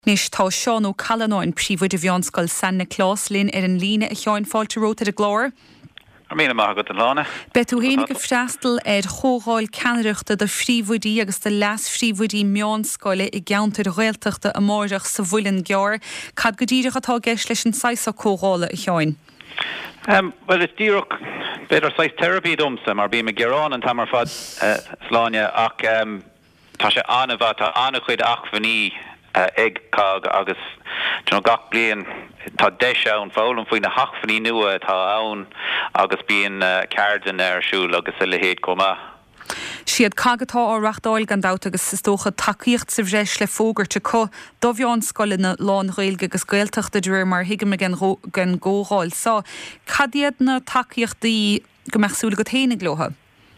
Nis tá Seán Ó Callanáin príomhúid a bheánscoil San Nicholas linn ar an líne a cheáin fáilte róta a glóir. Míle maith go an lána. Bet tú hénig go freastal ar chógáil ceannaireachta de phríomhúidí agus de leas phríomhúidí meánscoile I gceantar réalteachta a máireach sa bhuileann gear. Cad go díreach atá gceist leis an saosa chógála a cheáin? Well, it's díreach beidir sais therapy domsa mar bí me gerán an tamar fad sláine ach tá sé anna bhat tá anna chuid achfaní ag cag agus gach blian tá deise an fálam faoin na hachfaní nua tá ann agus bíon cardan siúil agus a lehéad comá. Siad cagatá á reachtáil gan dát agus is tócha takeíocht sa bhreis le fógarte có do bheánscoile na lán réilge agus gaelteachta dúir mar hiige me gan ggóáil sa. Cadiad na takeíochtaí go meachsúla go téine glótha?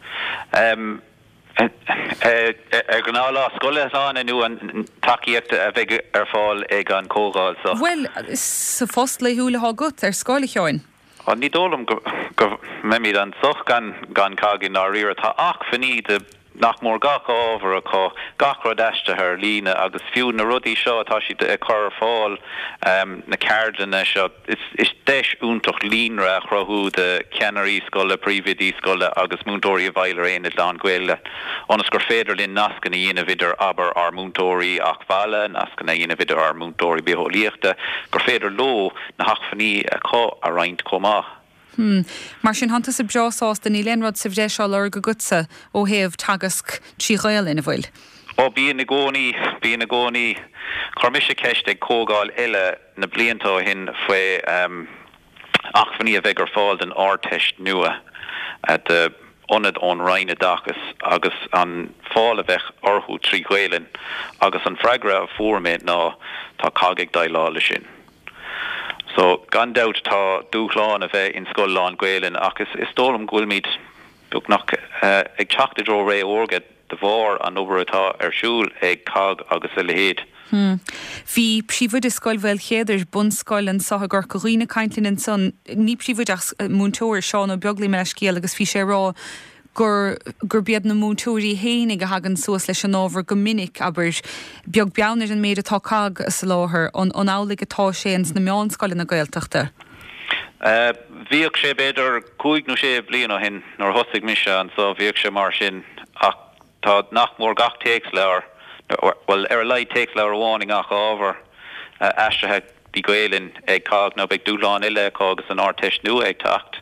Gnála scoile an nu an takeíochta a bheith ar fáil ag an cógáil sa. Well, sa fós le húla há gut ar scoile cheáin. An ní dólam go memid an soch gan cagin á riir tá ach faní de nach mór gach ábhar a có gachra deiste ar lína agus fiú na rudí seo atá si de chur fáil na cardanna seo is deis úntaach línra chrothú de ceannarí scoile príomhidí scoile agus múntóirí a bhailir aon lán ghuaile ónas gur féidir linn nascan na dhéanamh idir aber ar múntóirí ach bhaile nascan na dhéanamh idir ar múntóirí beholíochta gur féidir ló na hachfaní a có a roinnt comá. Mar sin hananta sa breásás den í lenrad sa bhreáil ar go gutsa ó héamh tagasc trí réil ina bhfuil. Ó bíon na gcónaí chormise ceist ag cógáil eile na bliantá hin faoi achfaní a bheith gur fáil den áteist nua de onad ón Rhine dachas agus an fáil a bheith orthú trí ghuailin agus an freigra a fuairméid ná tá cagaigh daillála sin. So gan doubt tá dúchláán a bheith in scoil lán ghuailin agus is tólam ghuailmid dúch nach ag teachta dro ré orgad de bhór an obair atá ar siúil ag cag agus a lehéad. Bhí príomhúid is scoil bhfuil chéidir bunscoil an satha gur go riine caintlinn in son ní príomhúid ach múntóir Seán ó beaglaí me céal agus bhí sé rá gur bead na múntúirí hénig a hagan suas leis an ábhar go minic aber beag beanir an méad atá cag sa láthair an álaigh atá sé na meánscoile na gaelteachta. Bhíoh sé beidir 5 bliain ó hin nar thosaigh mise an so bhíoh sé mar sin ach tá nach mór gach téex leir well ar a leid téex leir bháinnig ach ábhar aistrithe bí gaelin ag cag nó beag dúláán ile agus an áteist nua ag tacht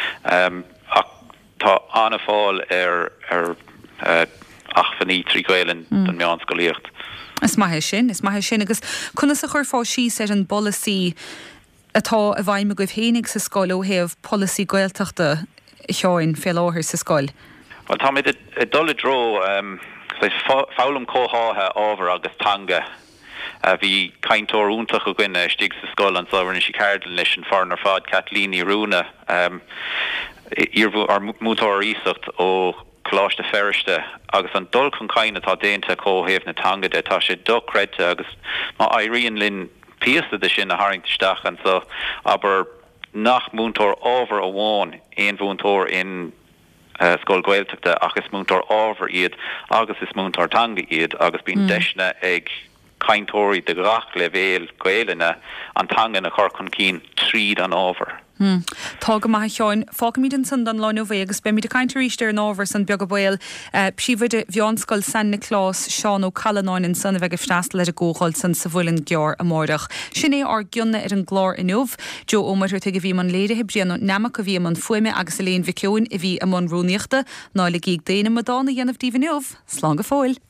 tá anna fáil ar achfaní trí ghuailin den meánscoilíocht. Is maithe sin agus chuna sa chur fá síos ar an bolasaí atá a bhaim a goibh hénig sa scoil ó héamh policy gaelteachta cheáin fé láthir sa scoil. Well tá mid a dul dro fálam cótháthe ábhar agus tanga bhí caintóir úntaach a gcuine stig sa scoil an sovereign si cardan leis an farnar fad Catlíní Rúna ar mútóir ísacht ó chláiste ferriste agus an dul chun caine tá déanta cóhéamh na tanga de tá sé docreite agus má éiríonn linn píasta de sin a haingteach an so aber nach múntóir ábhar a bháin éon bhúntóir in scoil gaelteachta agus múntóir ábhar iad agus is múntóir tanga iad agus bíon deisna ag caintóirí de grach le bhéal gaeilena an tanga na chur chun cín tríd an ábhar. Tá go maith teáin fágamíd an san don láinú bhéh agus be míad a caiintearíiste ar an ábhar san beag bhil príomhúid a bheánscoil San Nicholas Seán Ó Callanáin in sanna bheith freastal le a ggóáil san sa bhuileann gear a máireach. Sin é ar gionna ar an glár inniuh, Jo ómar te go bhí man léirithe brianú neamach a bhí man fuime agus a léon bhicún i bhí am rúníochta ná le gíag déanam a dána dhéanamh díomh inniuh, slán go fáil.